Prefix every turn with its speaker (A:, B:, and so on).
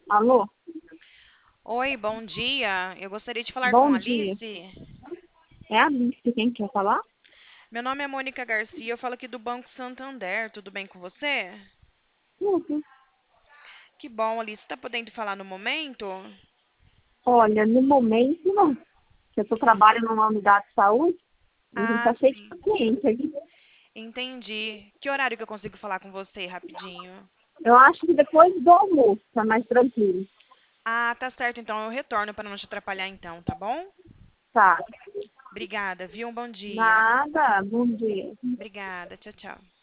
A: Alô?
B: Oi, bom dia. Eu gostaria de falar com
A: Bom
B: a
A: dia.
B: Alice.
A: É a Alice, quem quer falar?
B: Meu nome é Mônica Garcia, eu falo aqui do Banco Santander. Tudo bem com você?
A: Tudo.
B: Que bom, Alice. Está podendo falar no momento?
A: Olha, no momento não. Eu trabalho numa unidade de saúde e a gente
B: Ah,
A: está cheio de
B: sim.
A: paciente aqui.
B: Entendi. Que horário que eu consigo falar com você rapidinho?
A: Eu acho que depois do almoço tá mais tranquilo.
B: Ah, tá certo. Então eu retorno para não te atrapalhar então, tá bom?
A: Tá.
B: Obrigada, viu? Um bom dia.
A: Nada. Bom dia.
B: Obrigada. Tchau, tchau.